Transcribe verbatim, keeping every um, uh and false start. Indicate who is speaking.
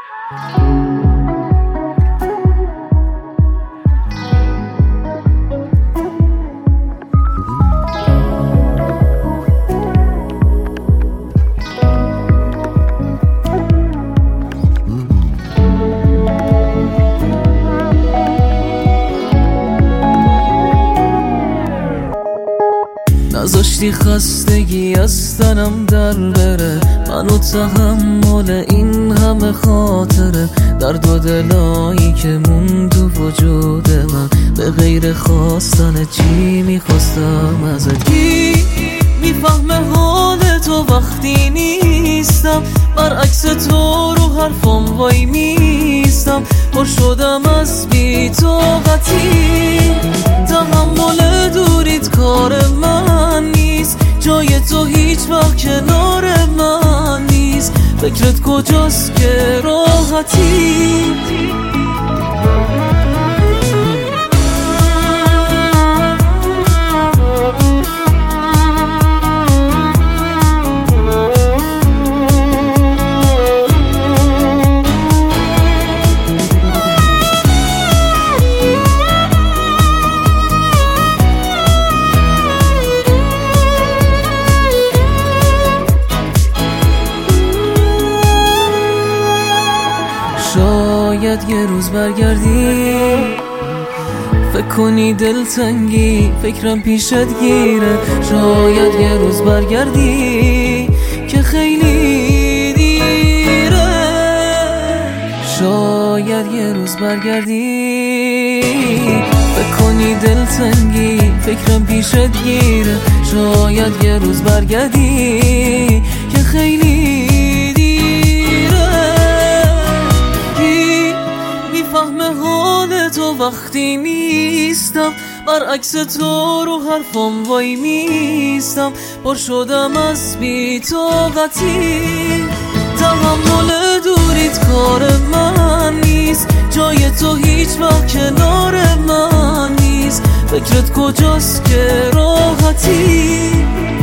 Speaker 1: نذاشتی خستگی از تنم در بره، منو تحمل این همه خاطره، درد و دلایی که مون تو وجود من، به غیر خواستن چی میخواستم ازت. کی میفهمه حال تو وقتی نیستم، برعکس تو رو حرفم وای میستم، پر شدم از بی‌طاقتی، تحمل دوریت کار من نیست، جای تو هیچ وقت کنار من نیست، فکرت کجاست که راحتی. شاید یه روز برگردی، فکر کنی دلتنگی فکرم پیشت گیره، شاید یه روز برگردی که خیلی دیره، شاید یه روز برگردی فکر کنی دلتنگی فکرم پیشت گیره، شاید یه روز برگردی که خیلی فهم حال تو وقتی نیستم، برعکس تو رو حرفم وای میستم، پر شدم از بی‌طاقتی، تحمل دوریت کار من نیست، جای تو هیچ وقت کنار من نیست، فکرت کجاست که راحتی.